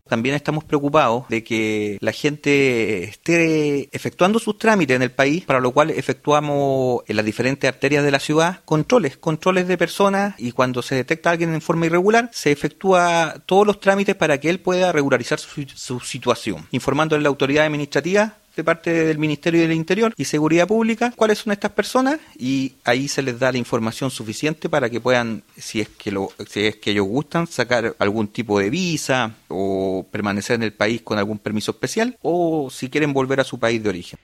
También estamos preocupados de que la gente esté efectuando sus trámites en el país, para lo cual efectuamos en las diferentes arterias de la ciudad controles de personas, y cuando se detecta a alguien en forma irregular, se efectúa todos los trámites para que él pueda regularizar su situación, informándole a la autoridad administrativa de parte del Ministerio del Interior y Seguridad Pública cuáles son estas personas, y ahí se les da la información suficiente para que puedan, si es que ellos gustan, sacar algún tipo de visa o permanecer en el país con algún permiso especial, o si quieren volver a su país de origen.